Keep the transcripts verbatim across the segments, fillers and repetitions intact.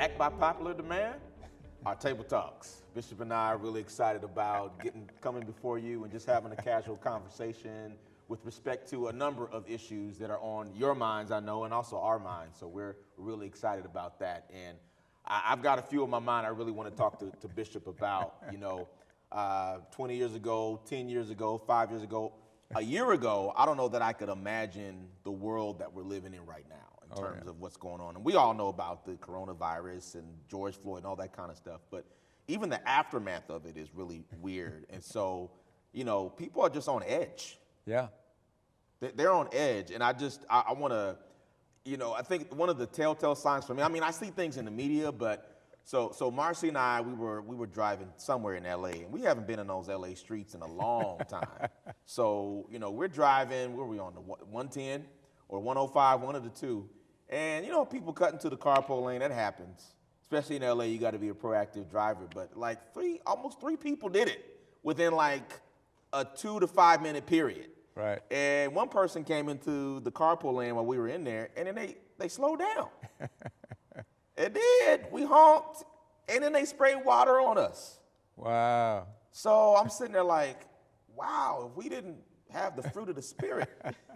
back by popular demand, our table talks. Bishop and I are really excited about getting coming before you and just having a casual conversation with respect to a number of issues that are on your minds, I know, and also our minds. So we're really excited about that. And I, I've got a few in my mind I really want to talk to, to Bishop about. You know, uh, twenty years ago, ten years ago, five years ago, a year ago, I don't know that I could imagine the world that we're living in right now in Oh, terms yeah. of what's going on. And we all know about the coronavirus and George Floyd and all that kind of stuff. But even the aftermath of it is really weird. And so, you know, people are just on edge. Yeah. They- They're on edge. And I just, I, I want to, you know, I think one of the telltale signs for me, I mean, I see things in the media, but so so Marcy and I, we were we were driving somewhere in L A, and we haven't been in those L A streets in a long time. So, you know, we're driving, where are we on, the one ten or one oh five, one of the two. And, you know, people cutting to the carpool lane, that happens. Especially in L A, you got to be a proactive driver. But like three, almost three people did it within like a two to five minute period. Right. And one person came into the carpool lane while we were in there, and then they, they slowed down. It did. We honked, and then they sprayed water on us. Wow. So I'm sitting there like, wow, if we didn't have the fruit of the Spirit.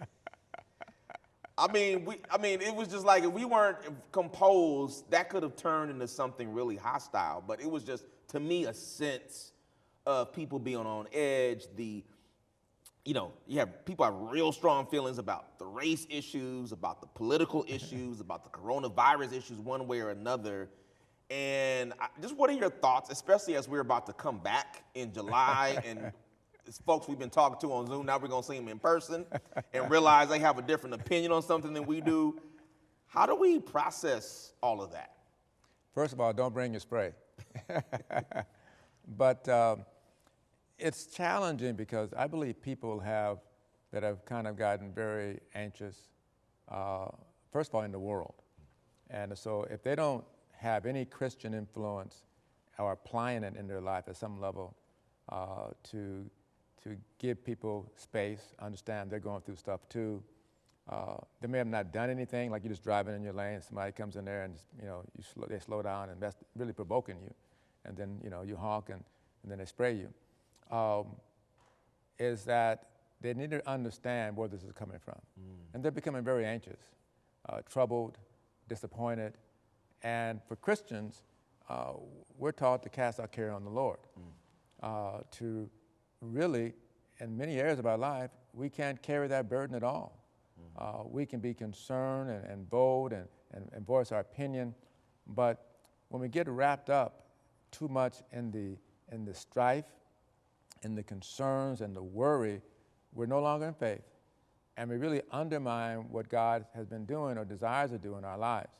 I mean, we. I mean, it was just like if we weren't composed, that could have turned into something really hostile. But it was just, to me, a sense of people being on edge. The, you know, you have people have real strong feelings about the race issues, about the political issues, about the coronavirus issues, one way or another. And I, just what are your thoughts, especially as we're about to come back in July and it's folks we've been talking to on Zoom, now we're gonna see them in person and realize they have a different opinion on something than we do. How do we process all of that? First of all, don't bring your spray. But um, it's challenging because I believe people have, that have kind of gotten very anxious, uh, first of all, in the world. And so if they don't have any Christian influence or applying it in their life at some level uh, to, to give people space, understand they're going through stuff too. Uh, they may have not done anything, like you're just driving in your lane, somebody comes in there and you know you slow, they slow down and that's really provoking you, and then you know you honk and, and then they spray you. Um, is that they need to understand where this is coming from, mm. and they're becoming very anxious, uh, troubled, disappointed, and for Christians, uh, we're taught to cast our care on the Lord, mm. uh, to really, in many areas of our life, we can't carry that burden at all. Uh, we can be concerned and, and bold and, and, and voice our opinion, but when we get wrapped up too much in the, in the strife, in the concerns and the worry, we're no longer in faith. And we really undermine what God has been doing or desires to do in our lives.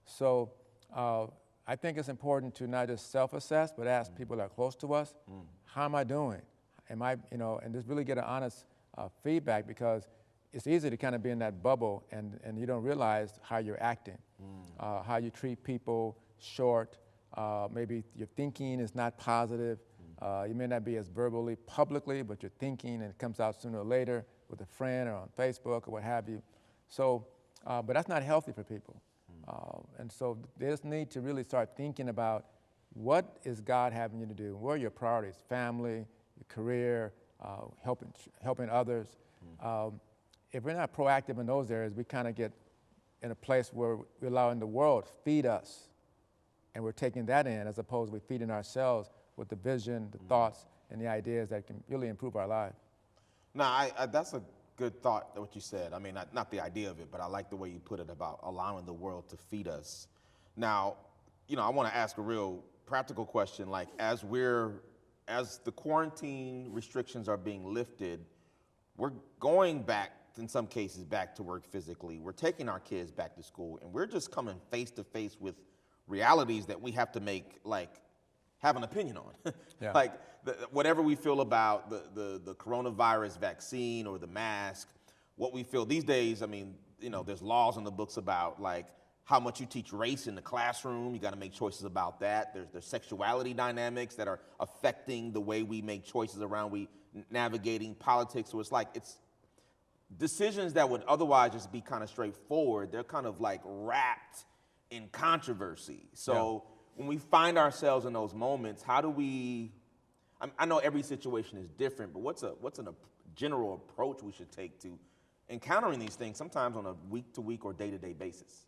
So uh, I think it's important to not just self-assess, but ask mm. people that are close to us, mm. how am I doing? Am I, you know, and just really get an honest uh, feedback, because it's easy to kind of be in that bubble and, and you don't realize how you're acting, mm. uh, how you treat people short, uh, maybe your thinking is not positive, mm. uh, you may not be as verbally publicly, but you're thinking and it comes out sooner or later with a friend or on Facebook or what have you. So, uh, but that's not healthy for people. Mm. Uh, and so they just need to really start thinking about what is God having you to do? What are your priorities? Family, your career, uh, helping, helping others. Mm. Um, If we're not proactive in those areas, we kind of get in a place where we're allowing the world to feed us, and we're taking that in as opposed to we feeding ourselves with the vision, the mm-hmm. thoughts, and the ideas that can really improve our life. No, I, I, that's a good thought, what you said. I mean, not, not the idea of it, but I like the way you put it about allowing the world to feed us. Now, you know, I want to ask a real practical question, like as we're, as the quarantine restrictions are being lifted, we're going back, in some cases, back to work physically. We're taking our kids back to school, and we're just coming face to face with realities that we have to make, like, have an opinion on. Yeah. Like, the, whatever we feel about the, the, the coronavirus vaccine or the mask, what we feel these days, I mean, you know, there's laws in the books about, like, how much you teach race in the classroom. You got to make choices about that. There's, there's sexuality dynamics that are affecting the way we make choices around we navigating politics. So it's like, it's decisions that would otherwise just be kind of straightforward. They're kind of like wrapped in controversy. So yeah. when we find ourselves in those moments, how do we, I, I know every situation is different, but what's a what's an, a general approach we should take to encountering these things, sometimes on a week-to-week or day-to-day basis?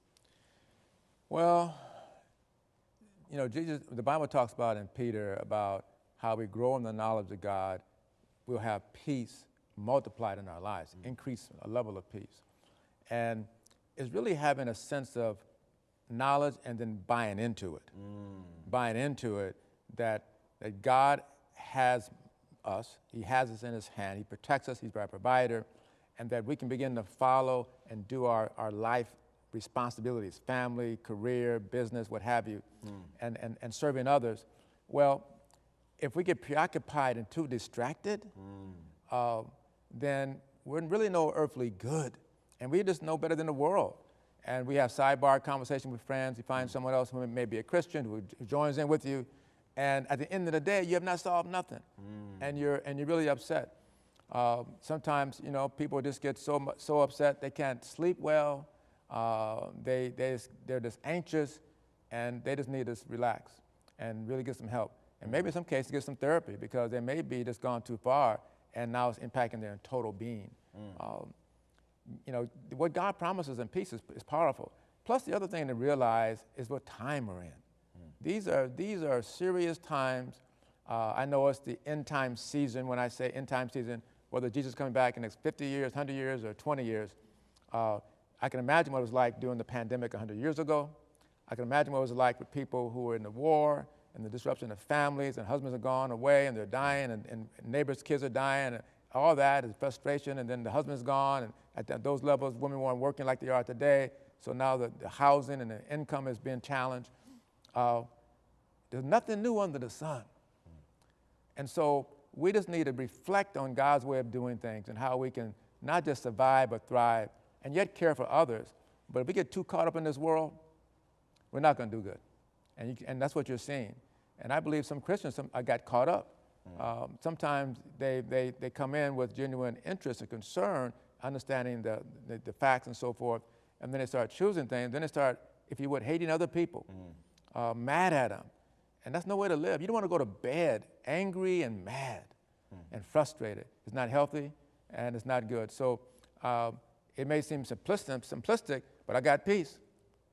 Well, you know, Jesus, the Bible talks about in Peter about how we grow in the knowledge of God, we'll have peace multiplied in our lives, mm. increase a level of peace. And it's really having a sense of knowledge and then buying into it. Mm. Buying into it that, that God has us, he has us in his hand, he protects us, he's our provider, and that we can begin to follow and do our, our life responsibilities, family, career, business, what have you, mm. and, and, and serving others. Well, if we get preoccupied and too distracted, mm. uh, then we're really no earthly good. And we just know better than the world. And we have sidebar conversation with friends. You find mm. someone else who may be a Christian who, who joins in with you. And at the end of the day, you have not solved nothing. Mm. And, you're, and you're really upset. Uh, sometimes, you know, people just get so, much, so upset they can't sleep well. Uh, they, they just, they're just anxious, and they just need to relax and really get some help. And maybe in some cases get some therapy, because they may be just gone too far, and now it's impacting their total being. Mm. Um, you know, what God promises in peace is, is powerful. Plus, the other thing to realize is what time we're in. Mm. These are, these are serious times. Uh, I know it's the end time season. When I say end time season, whether Jesus is coming back in the next fifty years, one hundred years, or twenty years, uh, I can imagine what it was like during the pandemic one hundred years ago. I can imagine what it was like with people who were in the war and the disruption of families, and husbands are gone away and they're dying, and, and neighbors' kids are dying, and all that is frustration, and then the husband's gone, and at th those levels, women weren't working like they are today, so now the, the housing and the income is being challenged. Uh, there's nothing new under the sun. And so we just need to reflect on God's way of doing things and how we can not just survive but thrive, and yet care for others. But if we get too caught up in this world, we're not going to do good. And, you, and that's what you're seeing. And I believe some Christians some, I got caught up. Mm. Um, sometimes they, they, they come in with genuine interest and concern, understanding the, the, the facts and so forth, and then they start choosing things. Then they start, if you would, hating other people, mm. uh, mad at them. And that's no way to live. You don't want to go to bed angry and mad mm. and frustrated. It's not healthy, and it's not good. So uh, it may seem simplistic, simplistic, but I got peace.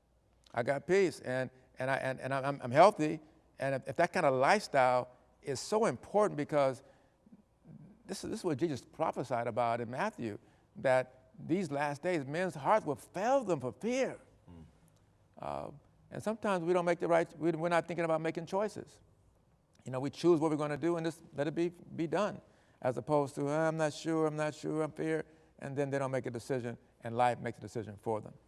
I got peace, and, and, I, and, and I'm, I'm healthy. And if, if that kind of lifestyle is so important, because this is, this is what Jesus prophesied about in Matthew, that these last days, men's hearts will fail them for fear. Mm. Uh, and sometimes we don't make the right, we, we're not thinking about making choices. You know, we choose what we're going to do and just let it be, be done, as opposed to, oh, I'm not sure, I'm not sure, I'm fear, and then they don't make a decision, and life makes a decision for them.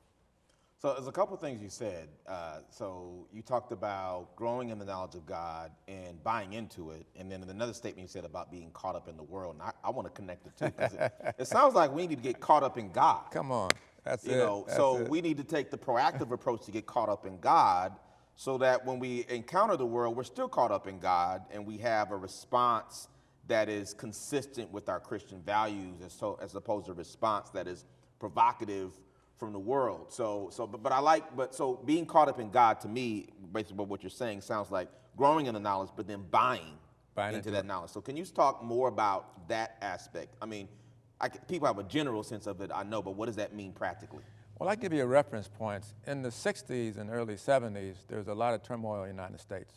So there's a couple of things you said. Uh, so you talked about growing in the knowledge of God and buying into it. And then another statement you said about being caught up in the world. And I, I want to connect the two, because it, it sounds like we need to get caught up in God. Come on, that's you it. know, that's so it. we need to take the proactive approach to get caught up in God, so that when we encounter the world, we're still caught up in God, and we have a response that is consistent with our Christian values, as, so, as opposed to a response that is provocative from the world. So, so, but, but I like, but so being caught up in God, to me, basically what you're saying sounds like growing in the knowledge, but then buying, buying into that it. knowledge. So can you talk more about that aspect? I mean, I, people have a general sense of it, I know, but what does that mean practically? Well, I'll give you a reference point. In the sixties and early seventies, there was a lot of turmoil in the United States.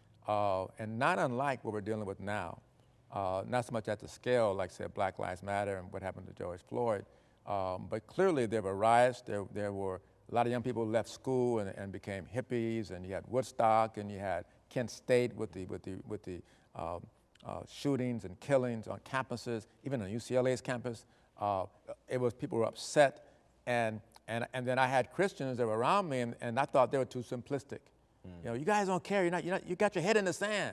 Uh, and not unlike what we're dealing with now, uh, not so much at the scale, like, say, Black Lives Matter and what happened to George Floyd, Um, but clearly there were riots, there, there were a lot of young people who left school and, and became hippies, and you had Woodstock, and you had Kent State with the, with the, with the um, uh, shootings and killings on campuses, even on U C L A's campus. Uh, it was, people were upset, and, and, and then I had Christians that were around me, and, and I thought they were too simplistic. Mm. You know, you guys don't care, you're not, you're not, you got your head in the sand.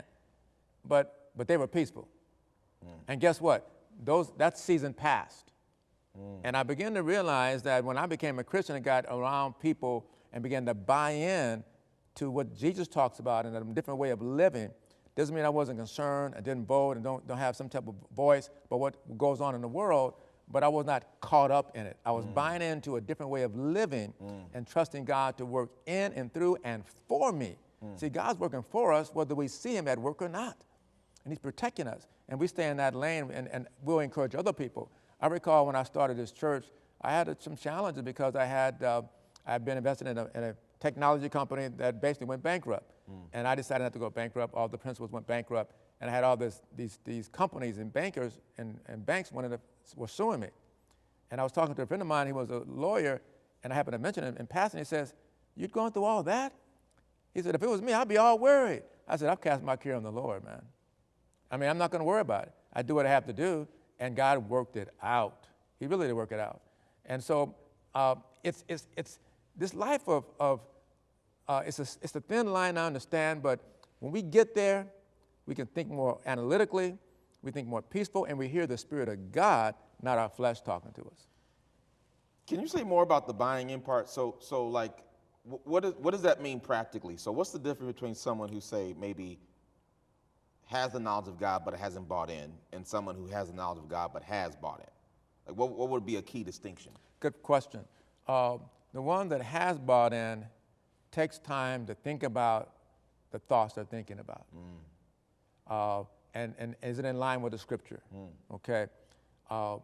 But, but they were peaceful. Mm. And guess what? Those, that season passed. Mm. And I began to realize that when I became a Christian and got around people and began to buy in to what Jesus talks about and a different way of living, doesn't mean I wasn't concerned, I didn't vote, and don't, don't have some type of voice, but what goes on in the world, but I was not caught up in it. I was mm. buying into a different way of living mm. and trusting God to work in and through and for me. Mm. See, God's working for us whether we see him at work or not. And he's protecting us. And we stay in that lane, and, and we'll encourage other people. I recall when I started this church, I had some challenges because I had uh, I had been invested in a, in a technology company that basically went bankrupt. Mm. And I decided not to go bankrupt. All the principals went bankrupt. And I had all this, these, these companies and bankers and, and banks wanted to, were suing me. And I was talking to a friend of mine, he was a lawyer, and I happened to mention him in passing. He says, "You're going through all that?" He said, "If it was me, I'd be all worried." I said, "I've cast my care on the Lord, man. I mean, I'm not going to worry about it. I do what I have to do," and God worked it out. He really did work it out. And so uh, it's, it's, it's this life of, of uh, it's, a, it's a thin line, I understand, but when we get there, we can think more analytically, we think more peaceful, and we hear the Spirit of God, not our flesh talking to us. Can you say more about the buying in part? So, so like, what, is, what does that mean practically? So what's the difference between someone who, say, maybe has the knowledge of God but hasn't bought in, and someone who has the knowledge of God but has bought in? Like, what, what would be a key distinction? Good question. Uh, the one that has bought in takes time to think about the thoughts they're thinking about. Mm. Uh, and, and is it in line with the scripture? Mm. Okay. Uh,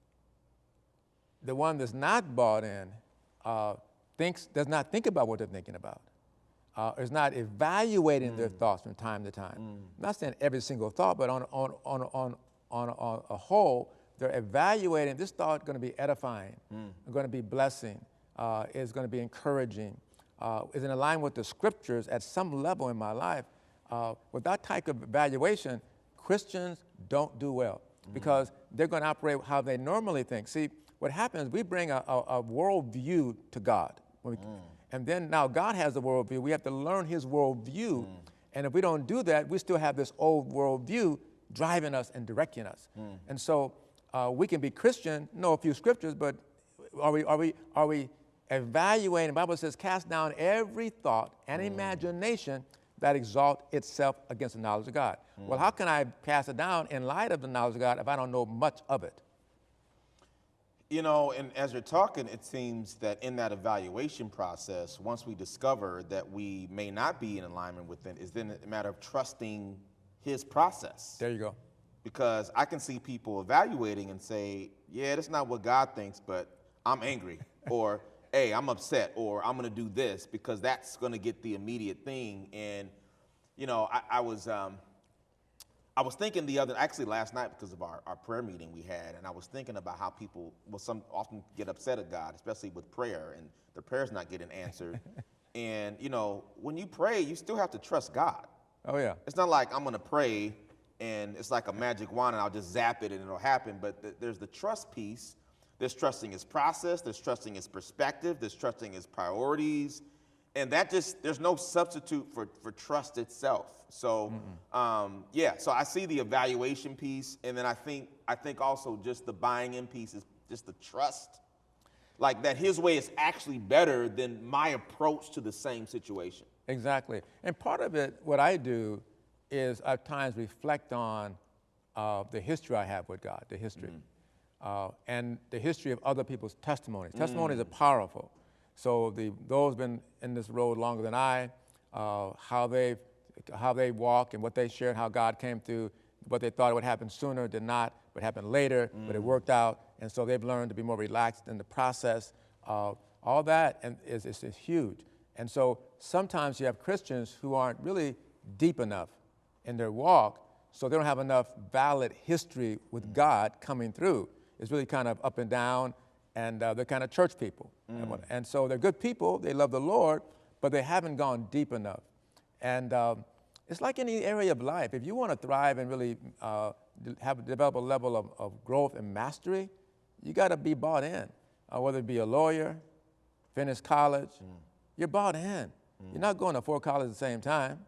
the one that's not bought in uh, thinks, does not think about what they're thinking about. Uh, is not evaluating mm. their thoughts from time to time. Mm. Not saying every single thought, but on, on, on, on, on, on a whole, they're evaluating this thought going to be edifying, mm. going to be blessing, uh, is going to be encouraging, uh, is in line with the scriptures at some level in my life. Uh, with that type of evaluation, Christians don't do well mm. because they're going to operate how they normally think. See, what happens, we bring a, a, a worldview to God. When we, mm. And then now God has a worldview. We have to learn his worldview. Mm. And if we don't do that, we still have this old worldview driving us and directing us. Mm. And so uh, we can be Christian, know a few scriptures, but are we, are we, are we evaluating? The Bible says, cast down every thought and mm. imagination that exalt itself against the knowledge of God. Mm. Well, how can I cast it down in light of the knowledge of God if I don't know much of it? You know, and as you're talking, it seems that in that evaluation process, once we discover that we may not be in alignment with it, is then a matter of trusting his process. There you go. Because I can see people evaluating and say, yeah, that's not what God thinks, but I'm angry, or hey, I'm upset, or I'm going to do this because that's going to get the immediate thing. And, you know, I, I was... Um, I was thinking the other, actually last night because of our, our prayer meeting we had, and I was thinking about how people will some often get upset at God, especially with prayer, and their prayers not getting answered. And, you know, when you pray, you still have to trust God. Oh, yeah. It's not like I'm going to pray and it's like a magic wand and I'll just zap it and it'll happen. But th- there's the trust piece. There's trusting his process. There's trusting his perspective. There's trusting his priorities. And that just, there's no substitute for, for trust itself. So, um, yeah, so I see the evaluation piece. And then I think, I think also just the buying in piece is just the trust. Like that his way is actually better than my approach to the same situation. Exactly. And part of it, what I do is at times reflect on uh, the history I have with God, the history, mm. uh, and the history of other people's testimonies. Mm. Testimonies are powerful. So the, those been in this road longer than I, uh, how they how they walk and what they shared, how God came through, what they thought would happen sooner did not, but happened later, mm. but it worked out. And so they've learned to be more relaxed in the process. Uh, all that and is, is, is huge. And so sometimes you have Christians who aren't really deep enough in their walk, so they don't have enough valid history with mm. God coming through. It's really kind of up and down. And uh, they're kind of church people. Mm. And so they're good people, they love the Lord, but they haven't gone deep enough. And um, it's like any area of life. If you want to thrive and really uh, have develop a level of, of growth and mastery, you got to be bought in. Uh, whether it be a lawyer, finish college, mm. you're bought in. Mm. You're not going to four colleges at the same time.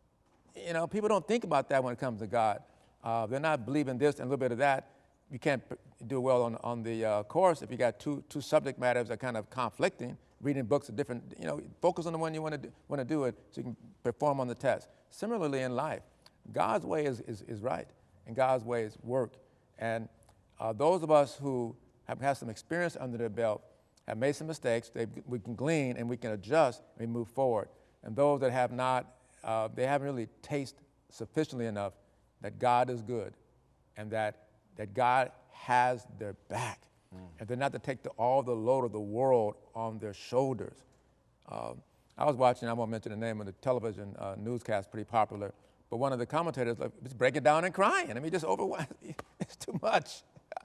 You know, people don't think about that when it comes to God. Uh, they're not believing this and a little bit of that. You can't do well on, on the uh, course if you got two, two subject matters that are kind of conflicting, reading books of different, you know, focus on the one you want to do, want to do it so you can perform on the test. Similarly in life, God's way is, is, is right, and God's way is work. And uh, those of us who have had some experience under their belt have made some mistakes. They, we can glean and we can adjust and we move forward. And those that have not, uh, they haven't really tasted sufficiently enough that God is good and that, that God has their back. Mm. And they're not to take the, all the load of the world on their shoulders. Um, I was watching, I won't mention the name of the television uh, newscast, pretty popular, but one of the commentators like, was breaking down and crying. I mean, just overwhelmed. It's too much.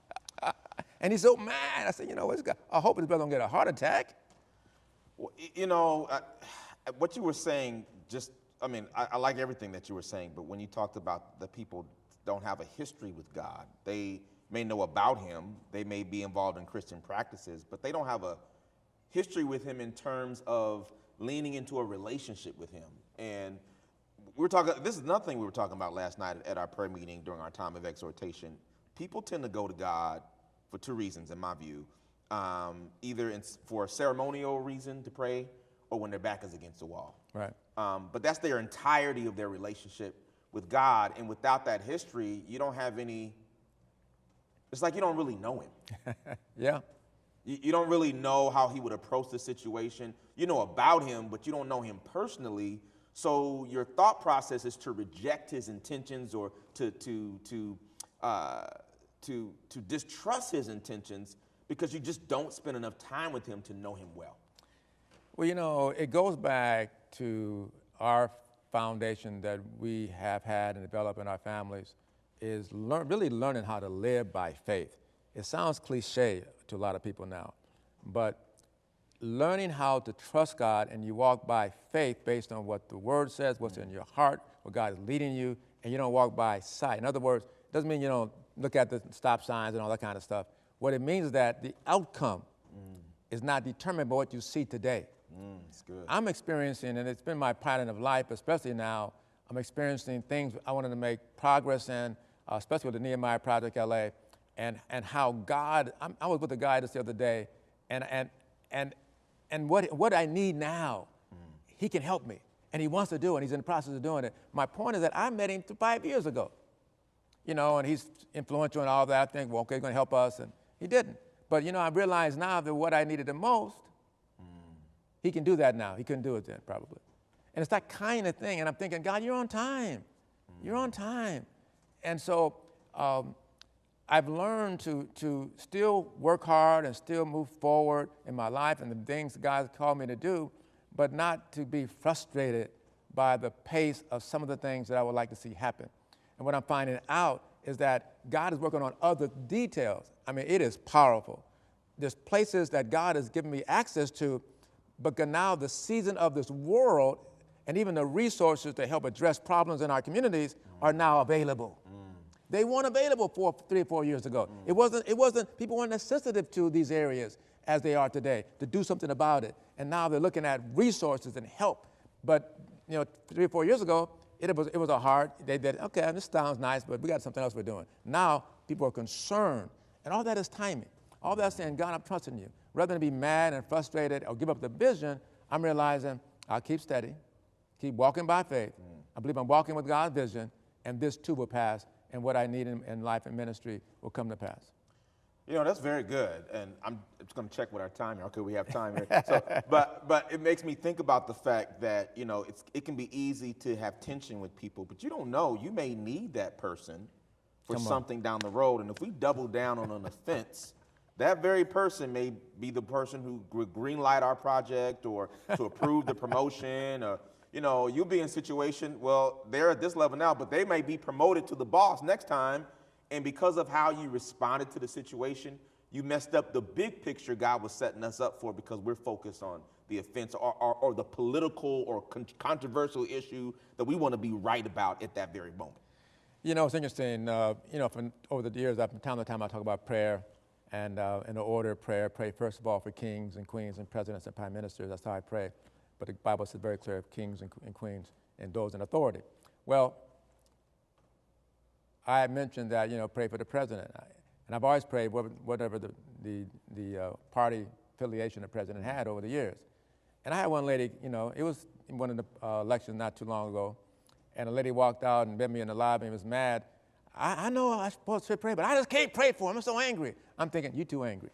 And he's so mad. I said, you know, it's got, I hope his brother don't get a heart attack. Well, you know, uh, what you were saying just, I mean, I, I like everything that you were saying, but when you talked about the people don't have a history with God, they may know about him, they may be involved in Christian practices, but they don't have a history with him in terms of leaning into a relationship with him. And we were talking, this is another thing we were talking about last night at our prayer meeting during our time of exhortation. People tend to go to God for two reasons, in my view. Um, either in, for a ceremonial reason to pray, or when their back is against the wall. Right. Um, but that's their entirety of their relationship with God. And without that history, you don't have any, it's like you don't really know him. Yeah. You, you don't really know how he would approach the situation. You know about him, but you don't know him personally. So your thought process is to reject his intentions or to, to, to, uh, to, to distrust his intentions because you just don't spend enough time with him to know him well. Well, you know, it goes back to our foundation that we have had and developed in our families is learn, really learning how to live by faith. It sounds cliche to a lot of people now, but learning how to trust God and you walk by faith based on what the Word says, what's in your heart, what God is leading you, and you don't walk by sight. In other words, it doesn't mean you don't look at the stop signs and all that kind of stuff. What it means is that the outcome mm. is not determined by what you see today. Mm, that's good. I'm experiencing, and it's been my pattern of life, especially now, I'm experiencing things I wanted to make progress in, uh, especially with the Nehemiah Project L A, and, and how God, I'm, I was with a guy just the other day, and, and, and, and what, what I need now, mm. he can help me, and he wants to do it, and he's in the process of doing it. My point is that I met him five years ago, you know, and he's influential and all that. I think, well, okay, he's going to help us, and he didn't. But, you know, I realize now that what I needed the most, mm. he can do that now. He couldn't do it then, probably. And it's that kind of thing, and I'm thinking, God, you're on time. Mm. You're on time. And so um, I've learned to, to still work hard and still move forward in my life and the things God's called me to do, but not to be frustrated by the pace of some of the things that I would like to see happen. And what I'm finding out is that God is working on other details. I mean, it is powerful. There's places that God has given me access to, but now the season of this world and even the resources to help address problems in our communities mm. are now available. Mm. They weren't available four, three or four years ago. Mm. It wasn't, it wasn't, people weren't as sensitive to these areas as they are today to do something about it. And now they're looking at resources and help. But, you know, three or four years ago, it was, it was a hard, they did, okay, this sounds nice, but we got something else we're doing. Now, people are concerned, and all that is timing. All that's saying, God, I'm trusting you. Rather than be mad and frustrated or give up the vision, I'm realizing I'll keep steady, keep walking by faith. Mm. I believe I'm walking with God's vision, and this too will pass, and what I need in, in life and ministry will come to pass. You know, that's very good, and I'm just going to check with our time here. Okay, we have time here. So, but but it makes me think about the fact that, you know, it's, it can be easy to have tension with people, but you don't know. You may need that person for something down the road, and if we double down on an offense, that very person may be the person who would green light our project or to approve the promotion, or, you know, you'll be in a situation, well, they're at this level now, but they may be promoted to the boss next time. And because of how you responded to the situation, you messed up the big picture God was setting us up for because we're focused on the offense or, or, or the political or con- controversial issue that we want to be right about at that very moment. You know, it's interesting. Uh, you know, from over the years, from time to time, I talk about prayer and uh, in the order of prayer. Pray, first of all, for kings and queens and presidents and prime ministers. That's how I pray. But the Bible says very clear, kings and, and queens and those in authority. Well, I mentioned that, you know, pray for the president. And I've always prayed whatever the, the, the uh, party affiliation the president had over the years. And I had one lady, you know, it was one of the uh, elections not too long ago, and a lady walked out and met me in the lobby and was mad. I, I know I'm supposed to pray, but I just can't pray for him. I'm so angry. I'm thinking, you too angry.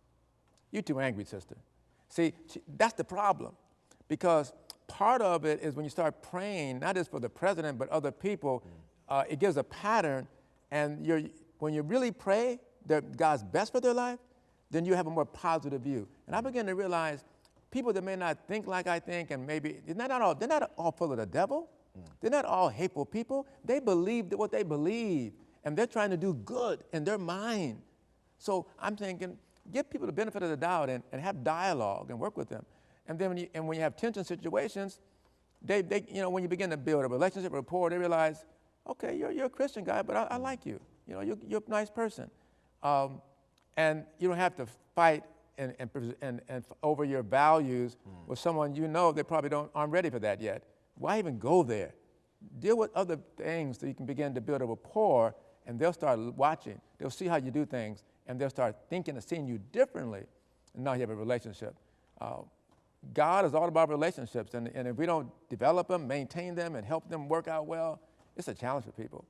You too angry, sister. See, that's the problem. Because part of it is when you start praying, not just for the president, but other people, uh, it gives a pattern. And you're, when you really pray that God's best for their life, then you have a more positive view. And I begin to realize people that may not think like I think, and maybe they're not all, they're not all full of the devil. Mm. They're not all hateful people. They believe what they believe, and they're trying to do good in their mind. So I'm thinking, give people the benefit of the doubt and, and have dialogue and work with them. And then when you, and when you have tension situations, they, they, you know, when you begin to build a relationship, rapport, they realize, okay, you're, you're a Christian guy, but I, I like you. You know, you're, you're a nice person. Um, and you don't have to fight and, and, and, and over your values mm. with someone you know they probably don't, aren't ready for that yet. Why even go there? Deal with other things so you can begin to build a rapport, and they'll start watching. They'll see how you do things, and they'll start thinking and seeing you differently, and now you have a relationship. Uh, God is all about relationships, and, and if we don't develop them, maintain them, and help them work out well, it's a challenge for people.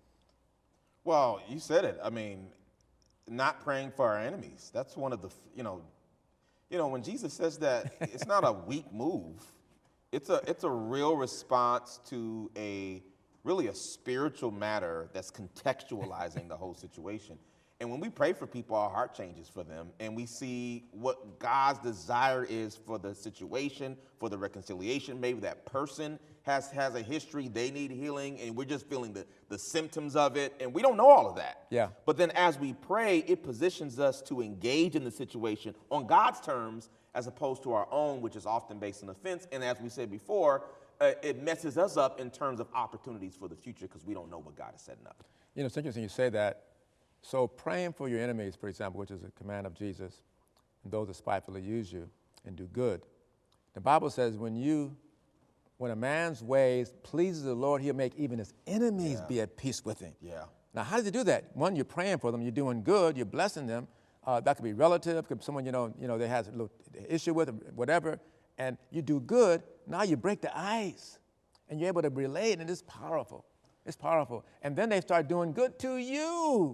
Well, you said it. I mean, not praying for our enemies. That's one of the, you know, you know, when Jesus says that, it's not a weak move. It's a, it's a real response to a, really a spiritual matter that's contextualizing the whole situation. And when we pray for people, our heart changes for them, and we see what God's desire is for the situation, for the reconciliation. Maybe that person has, has a history, they need healing, and we're just feeling the, the symptoms of it, and we don't know all of that. Yeah. But then as we pray, it positions us to engage in the situation on God's terms as opposed to our own, which is often based on offense. And as we said before, uh, it messes us up in terms of opportunities for the future because we don't know what God is setting up. You know, it's interesting you say that. So praying for your enemies, for example, which is a command of Jesus, and those that spitefully use you and do good. The Bible says when you, when a man's ways pleases the Lord, he'll make even his enemies Yeah. be at peace with him. Yeah. Now, how does he do that? One, you're praying for them, you're doing good, you're blessing them. Uh, that could be relative, could be someone you know, you know, that has a little issue with, or whatever, and you do good. Now you break the ice, and you're able to relate, and it's powerful. It's powerful. And then they start doing good to you.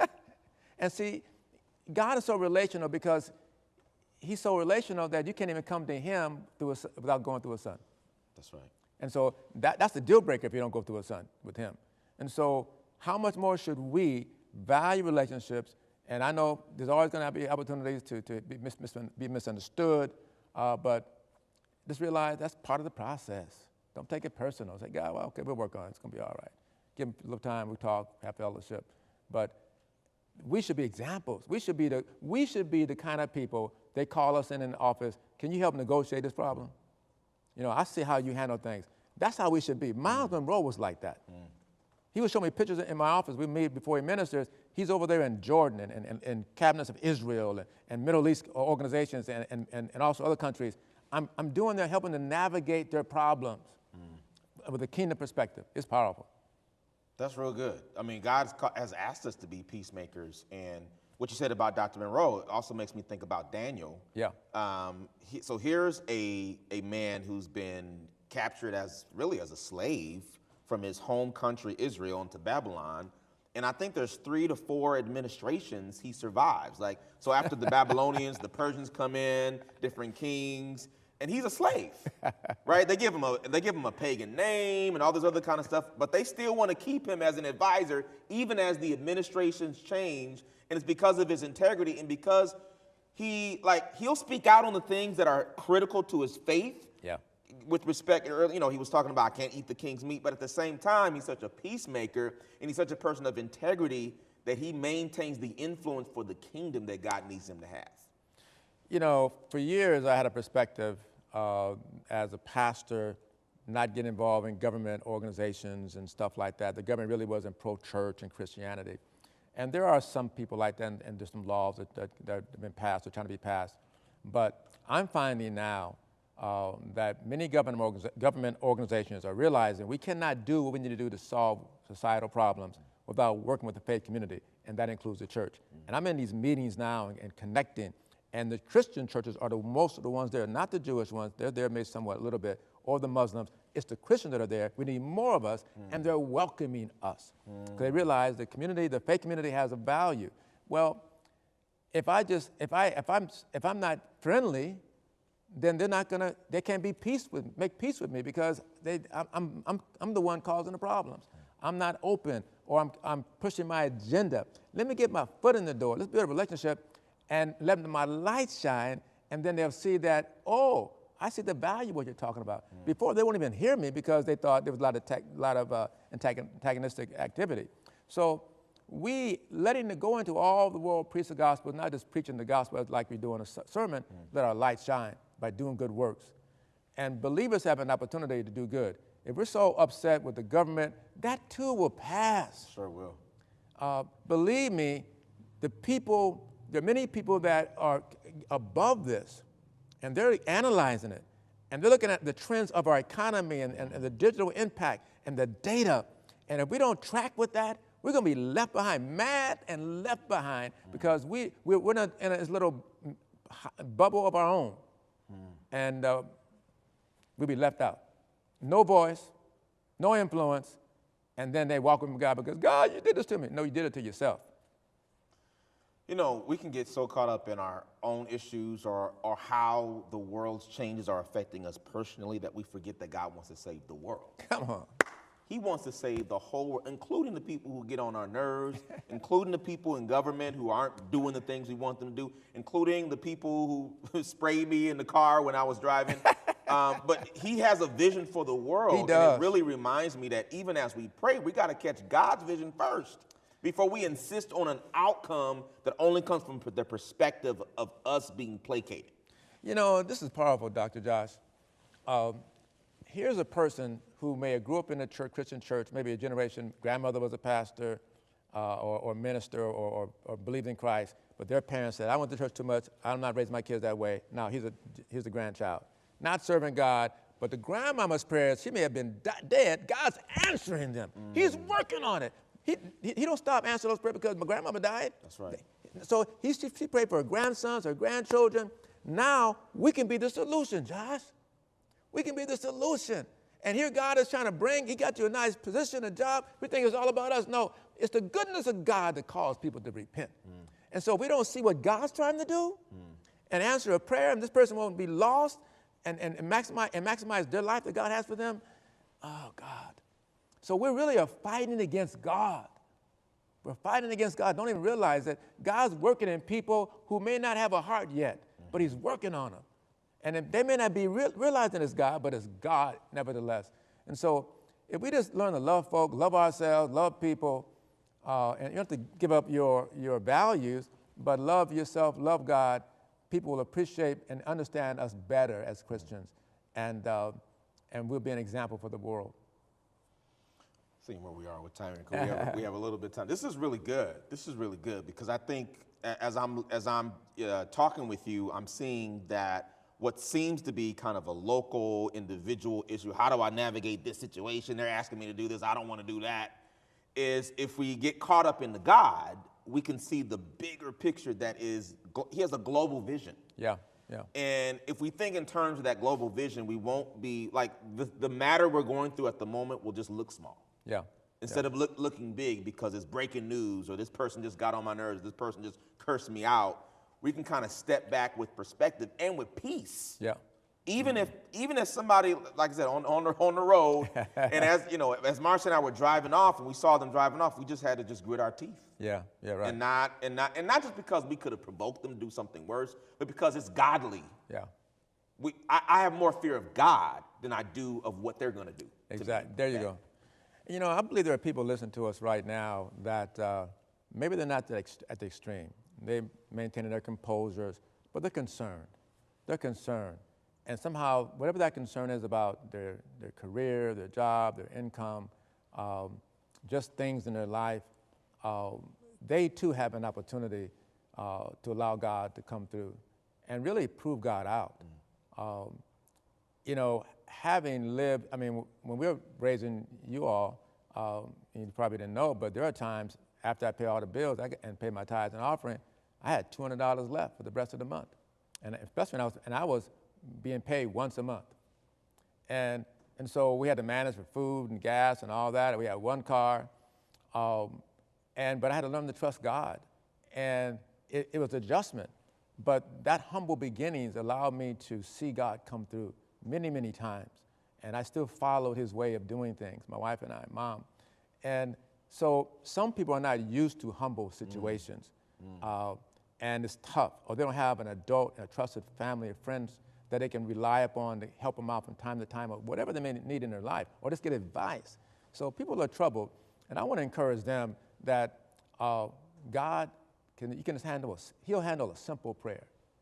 And see, God is so relational because he's so relational that you can't even come to him through a, without going through a son. That's right. And so that, that's the deal breaker if you don't go through a son with him. And so how much more should we value relationships? And I know there's always going to be opportunities to, to be, mis- mis- be misunderstood, uh, but just realize that's part of the process. Don't take it personal. Say, God, well, okay, we'll work on it. It's going to be all right. Give them a little time, we talk, have fellowship. But we should be examples. We should be the, we should be the kind of people, they call us in an office, can you help negotiate this problem? You know, I see how you handle things. That's how we should be. Miles mm. Monroe was like that. Mm. He would show me pictures in my office. We meet before he ministers. He's over there in Jordan and, and, and cabinets of Israel and, and Middle East organizations and, and, and, and also other countries. I'm, I'm doing there helping to navigate their problems mm. with a kingdom perspective. It's powerful. That's real good. I mean, God has asked us to be peacemakers, and what you said about Doctor Monroe also makes me think about Daniel. Yeah. Um, he, so here's a, a man who's been captured as really as a slave from his home country, Israel, into Babylon. And I think there's three to four administrations he survives. Like, so after the Babylonians, the Persians come in, different kings, and he's a slave, right? They give him a they give him a pagan name and all this other kind of stuff, but they still want to keep him as an advisor, even as the administrations change. And it's because of his integrity and because he like he'll speak out on the things that are critical to his faith. Yeah. With respect, you know, he was talking about I can't eat the king's meat, but at the same time, he's such a peacemaker and he's such a person of integrity that he maintains the influence for the kingdom that God needs him to have. You know, for years I had a perspective uh, as a pastor, not getting involved in government organizations and stuff like that. The government really wasn't pro-church and Christianity. And there are some people like that, and, and there's some laws that, that, that have been passed or trying to be passed. But I'm finding now uh, that many government, orga- government organizations are realizing we cannot do what we need to do to solve societal problems without working with the faith community, and that includes the church. Mm-hmm. And I'm in these meetings now and, and connecting, And the Christian churches are the most of the ones there, not the Jewish ones. They're there maybe somewhat a little bit, or the Muslims. It's the Christians that are there. We need more of us, mm. and they're welcoming us. Because mm. they realize the community, the faith community has a value. Well, if I just, if I, if I'm, if I'm not friendly, then they're not gonna, they can't be peace with, make peace with me because they, I'm, I'm, I'm the one causing the problems. I'm not open, or I'm, I'm pushing my agenda. Let me get my foot in the door. Let's build a relationship and let my light shine, and then they'll see that, oh, I see the value of what you're talking about. Mm. Before, they wouldn't even hear me because they thought there was a lot of, tech, lot of uh, antagonistic activity. So we letting it go into all the world, preach the gospel, not just preaching the gospel like we do in a sermon, mm. let our light shine by doing good works. And believers have an opportunity to do good. If we're so upset with the government, that too will pass. Sure will. Uh, believe me, the people, there are many people that are above this, and they're analyzing it, and they're looking at the trends of our economy and, and, and the digital impact and the data. And if we don't track with that, we're going to be left behind, mad and left behind, mm. because we, we're, we're not in this little bubble of our own. Mm. And uh, we'll be left out. No voice, no influence, and then they walk with God because, God, you did this to me. No, you did it to yourself. You know, we can get so caught up in our own issues or, or how the world's changes are affecting us personally that we forget that God wants to save the world. Come on. He wants to save the whole world, including the people who get on our nerves, including the people in government who aren't doing the things we want them to do, including the people who sprayed me in the car when I was driving. um, but he has a vision for the world. He does. And it really reminds me that even as we pray, we got to catch God's vision first before we insist on an outcome that only comes from the perspective of us being placated. You know, this is powerful, Doctor Josh. Um, here's a person who may have grew up in a church, Christian church, maybe a generation, grandmother was a pastor uh, or, or minister or, or, or believed in Christ, but their parents said, I went to church too much, I'm not raising my kids that way. Now he's a, he's a grandchild. Not serving God, but the grandmama's prayers, she may have been dead, God's answering them. Mm. He's working on it. He, he, he don't stop answering those prayers because my grandmama died. That's right. So he, she prayed for her grandsons, her grandchildren. Now we can be the solution, Josh. We can be the solution. And here God is trying to bring, he got you a nice position, a job. We think it's all about us. No, it's the goodness of God that calls people to repent. Mm. And so if we don't see what God's trying to do mm. and answer a prayer, and this person won't be lost and, and, and, maximize, and maximize their life that God has for them, oh, God. So we really are fighting against God. We're fighting against God. Don't even realize that God's working in people who may not have a heart yet, mm. but he's working on them. And if they may not be real, realizing it's God, but it's God nevertheless. And so if we just learn to love folk, love ourselves, love people, uh, and you don't have to give up your, your values, but love yourself, love God, people will appreciate and understand us better as Christians. And, uh, and we'll be an example for the world. Seeing where we are with timing, we have, we have a little bit of time. This is really good. This is really good because I think as I'm, as I'm uh, talking with you, I'm seeing that what seems to be kind of a local, individual issue, how do I navigate this situation? They're asking me to do this, I don't want to do that, is if we get caught up in the God, we can see the bigger picture that is, he has a global vision. Yeah, yeah. And if we think in terms of that global vision, we won't be, like, the, the matter we're going through at the moment will just look small. Yeah. Instead yeah. of look, looking big because it's breaking news or this person just got on my nerves, this person just cursed me out. We can kind of step back with perspective and with peace. Yeah. Even if, even if somebody, like I said, on, on, the, on the road, and as you know, as Marcia and I were driving off, and we saw them driving off, we just had to just grit our teeth. Yeah, yeah, right. And not, and not, and not just because we could have provoked them to do something worse, but because it's godly. Yeah. We, I, I have more fear of God than I do of what they're going to do. Exactly. There you go. You know, I believe there are people listening to us right now that uh, maybe they're not at the extreme. They're maintaining their composures, but they're concerned. They're concerned. And somehow, whatever that concern is about their, their career, their job, their income, um, just things in their life, uh, they too have an opportunity uh, to allow God to come through and really prove God out. Mm. Um, you know, having lived, I mean, when we were raising you all, um, you probably didn't know, but there are times after I pay all the bills I get, and pay my tithes and offering, I had two hundred dollars left for the rest of the month. and especially when I was, and I was being paid once a month. And, and so we had to manage for food and gas and all that. We had one car, um, and, but I had to learn to trust God. And it, it was adjustment. But that humble beginnings allowed me to see God come through many, many times. And I still followed his way of doing things, my wife and I, mom. And so some people are not used to humble situations. Mm. Uh, and it's tough, or they don't have an adult, a trusted family or friends that they can rely upon to help them out from time to time, or whatever they may need in their life, or just get advice. So people are troubled, and I want to encourage them that uh, God, can, you can just handle, a, he'll handle a simple prayer.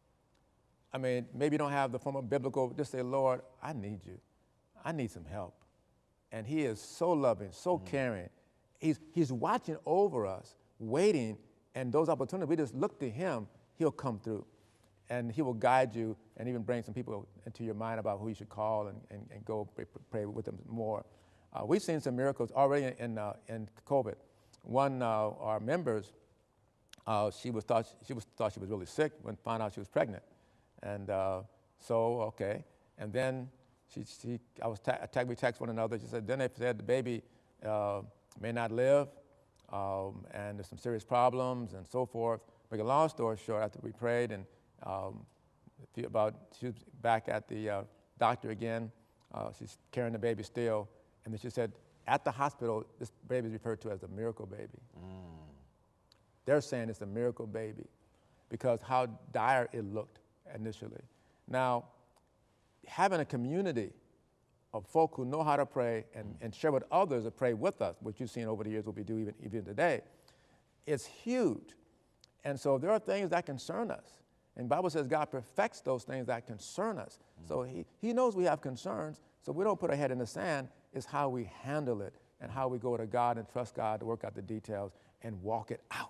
I mean, maybe you don't have the form of biblical, just say, Lord, I need you. I need some help. And he is so loving, so mm-hmm. caring. He's, he's watching over us, waiting, and those opportunities, we just look to him, he'll come through. And he will guide you and even bring some people into your mind about who you should call and, and, and go pray, pray with them more. Uh, we've seen some miracles already in, in, uh, in COVID. One of uh, our members, uh, she, was thought, she was thought she was really sick when found out she was pregnant. And uh, so, okay. And then she, she I was ta- ta- we text one another. She said, then they said the baby uh, may not live, um, and there's some serious problems and so forth. Make a long story short, after we prayed and um, about, she was back at the uh, doctor again. Uh, she's carrying the baby still. And then she said, at the hospital, this baby is referred to as a miracle baby. Mm. They're saying it's a miracle baby because how dire it looked initially. Now, having a community of folk who know how to pray and, and share with others to pray with us, which you've seen over the years, what we do even, even today, it's huge. And so there are things that concern us. And the Bible says God perfects those things that concern us. Mm. So he, he knows we have concerns, so we don't put our head in the sand. It's how we handle it and how we go to God and trust God to work out the details and walk it out.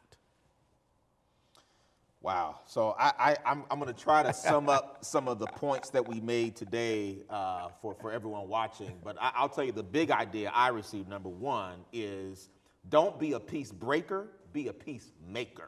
Wow. So I, I, I'm, I'm going to try to sum up some of the points that we made today uh, for, for everyone watching. But I, I'll tell you the big idea I received, number one, is don't be a peace breaker, be a peacemaker.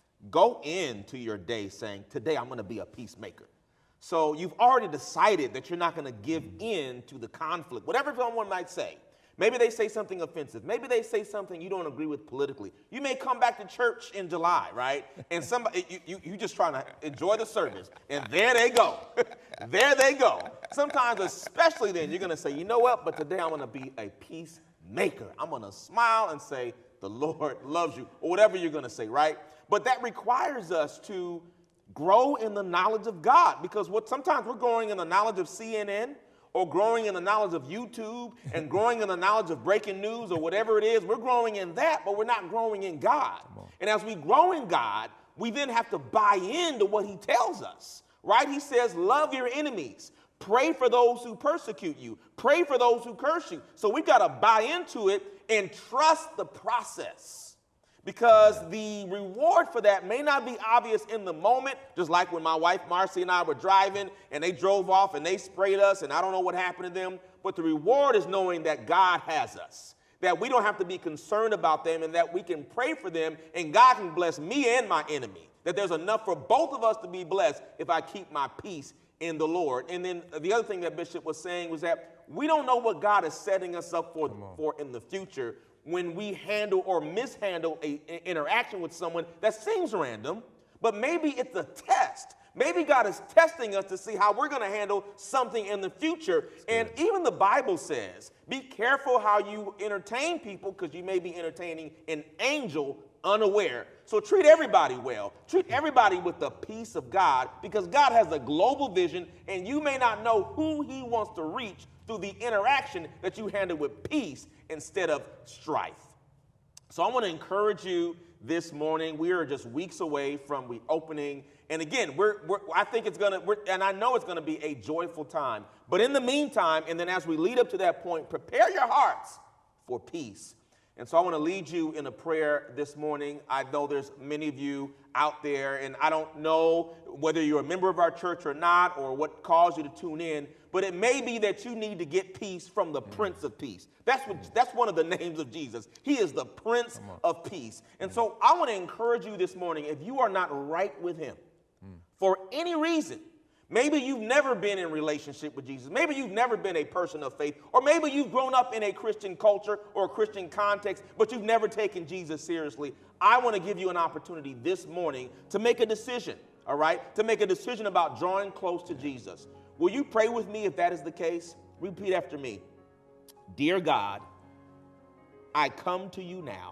Go into your day saying, today I'm going to be a peacemaker. So you've already decided that you're not going to give in to the conflict, whatever someone might say. Maybe they say something offensive. Maybe they say something you don't agree with politically. You may come back to church in July, right? And somebody, you, you, you just trying to enjoy the service. And there they go. There they go. Sometimes, especially then, you're going to say, you know what? But today I'm going to be a peacemaker. I'm going to smile and say, the Lord loves you, or whatever you're going to say, right? But that requires us to grow in the knowledge of God, because what sometimes we're growing in the knowledge of C N N, or growing in the knowledge of YouTube, and growing in the knowledge of breaking news, or whatever it is. We're growing in that, but we're not growing in God. And as we grow in God, we then have to buy into what he tells us, right? He says, love your enemies. Pray for those who persecute you. Pray for those who curse you. So we've got to buy into it and trust the process. Because the reward for that may not be obvious in the moment, just like when my wife Marcy and I were driving and they drove off and they sprayed us and I don't know what happened to them. But the reward is knowing that God has us, that we don't have to be concerned about them and that we can pray for them and God can bless me and my enemy, that there's enough for both of us to be blessed if I keep my peace in the Lord. And then the other thing that Bishop was saying was that we don't know what God is setting us up for, for in the future when we handle or mishandle a, a interaction with someone that seems random, but maybe it's a test. Maybe God is testing us to see how we're going to handle something in the future. And even the Bible says, be careful how you entertain people, because you may be entertaining an angel unaware. So treat everybody well. Treat everybody with the peace of God, because God has a global vision, and you may not know who he wants to reach through the interaction that you handle with peace instead of strife. So I want to encourage you this morning. We are just weeks away from reopening. And again, we're, we're I think it's going to, and I know it's going to be a joyful time. But in the meantime, and then as we lead up to that point, prepare your hearts for peace. And so I want to lead you in a prayer this morning. I know there's many of you out there, and I don't know whether you're a member of our church or not, or what caused you to tune in, but it may be that you need to get peace from the mm. Prince of Peace. That's what, mm. that's one of the names of Jesus. He is the Prince of Peace. And mm. so I want to encourage you this morning, if you are not right with him, mm. for any reason, maybe you've never been in relationship with Jesus, maybe you've never been a person of faith, or maybe you've grown up in a Christian culture or a Christian context, but you've never taken Jesus seriously, I want to give you an opportunity this morning to make a decision, all right, to make a decision about drawing close to Jesus. Will you pray with me if that is the case? Repeat after me. Dear God, I come to you now,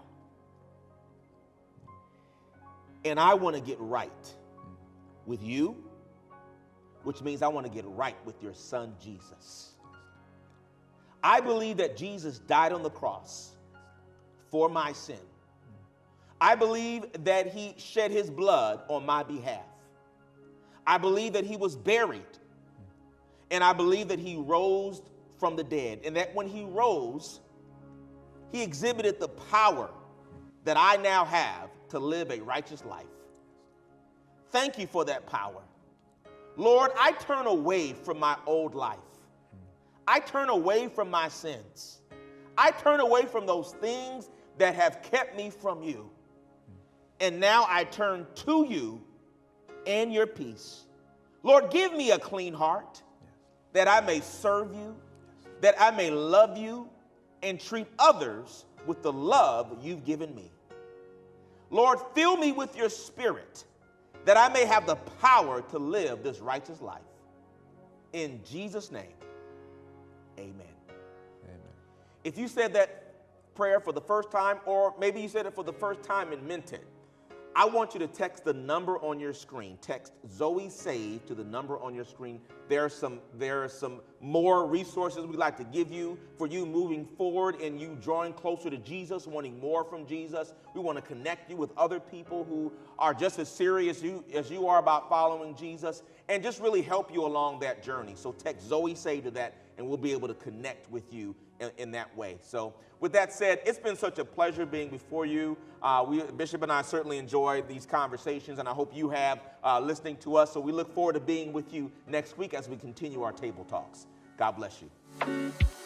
and I want to get right with you, which means I want to get right with your son, Jesus. I believe that Jesus died on the cross for my sin. I believe that he shed his blood on my behalf. I believe that he was buried, and I believe that he rose from the dead, and that when he rose, he exhibited the power that I now have to live a righteous life. Thank you for that power. Lord, I turn away from my old life. I turn away from my sins. I turn away from those things that have kept me from you. And now I turn to you and your peace. Lord, give me a clean heart that I may serve you, that I may love you and treat others with the love you've given me. Lord, fill me with your spirit that I may have the power to live this righteous life. In Jesus' name, amen. Amen. If you said that prayer for the first time, or maybe you said it for the first time and meant it, I want you to text the number on your screen. Text Zoe Save to the number on your screen. There are some, there are some more resources we'd like to give you for you moving forward and you drawing closer to Jesus, wanting more from Jesus. We want to connect you with other people who are just as serious you, as you are about following Jesus, and just really help you along that journey. So text Zoe Save to that, and we'll be able to connect with you in, in that way. So with that said, it's been such a pleasure being before you. Uh, we, Bishop and I certainly enjoyed these conversations, and I hope you have uh, listening to us. So we look forward to being with you next week as we continue our table talks. God bless you.